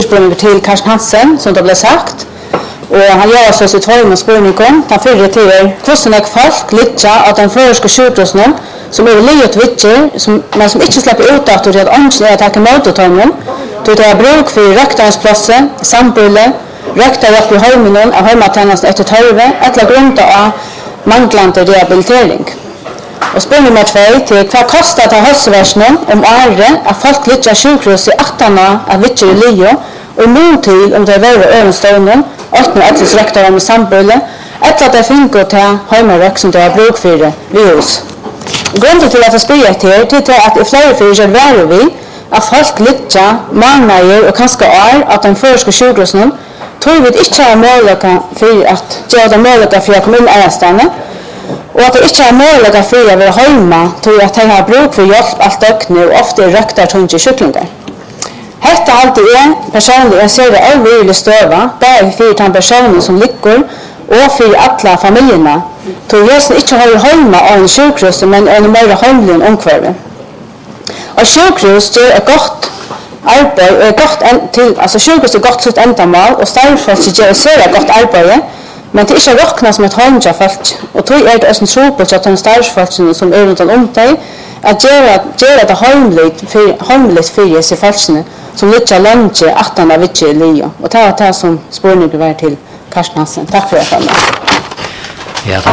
spurningar till Karsten Hansen, som det blev sagt. Och han gör så sitt två spurningar. Han fyller till hvordan folk litja av den förska sjukhusen som är livet vittjer, men som inte släpper ut att det ångsten är att ta emot honom. Då det är bruk för röktarsplatser, sambulle, röktarhjälp i hemmen av hemmatjänsten efter torve, eller grunda av manglande rehabilitering. Och spurning nummer 2 till vad kostar det hälsoversionen året att folk litja sjukhus i 18 av vittjer i Lio och nu till om det är överstånden, 8 äldres röktar med sambulle, eller att det finns till hemmarök som det är bruk för virus. Grunden till att jag spyr till är att i flera fyrer värre vi att folk litja, månader och kanske år att de förska sjukhusen tror vi inte har möjlighet för att göra det möjlighet för att komma in i ärstane och att det inte har möjlighet för att vara hemma tror att de har bruk för hjälp allt ökne och ofta röktar tunga kycklingar. Detta alltid är personligen ser det övervilligt stöva, där för den personen som ligger och för alla familjerna. Tror jag inte har hemma av en sjukhus men en mer hemlig omkvarve. Och sjukhus är ett gott arbete, alltså sjukhus är gott sitt ändamål och starfolk gör ett gott arbete, men det är inte räknas som ett hemligt folk. Och tror är det också en tro på att de starfolk som är runt om dig att göra det hemligt för sig folkene som lytter långt 18 av vittjer i Lio. Och det var det som spurningen var till Karsten Hansen. Tack för att jag kom med.